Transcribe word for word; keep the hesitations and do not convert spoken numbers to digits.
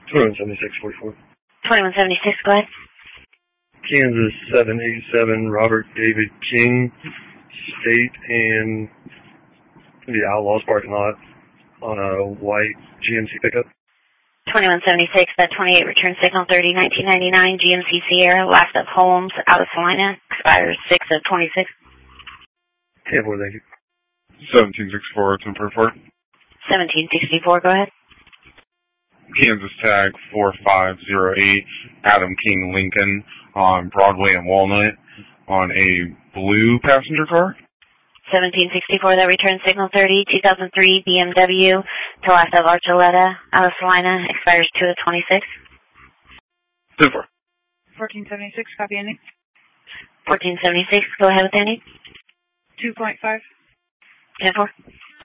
twenty-one seventy-six forty-four. twenty-one seventy-six, go ahead. Kansas seven eighty-seven, Robert David King, State and the Outlaws parking lot on a white G M C pickup. twenty-one seventy-six, that twenty-eight return signal thirty nineteen ninety-nine, G M C Sierra, last of Holmes, out of Salina, expires six of twenty-six. ten four, thank you. seventeen sixty-four, ten forty-four. seventeen sixty-four, go ahead. Kansas tag four five zero eight, Adam King Lincoln on Broadway and Walnut on a blue passenger car. seventeen sixty-four, that return signal thirty, two thousand three B M W, to last of Archuleta, out of Salina, expires two of twenty-six. ten four. fourteen seventy-six, copy ending. fourteen seventy-six, go ahead with ending. two point five. ten four.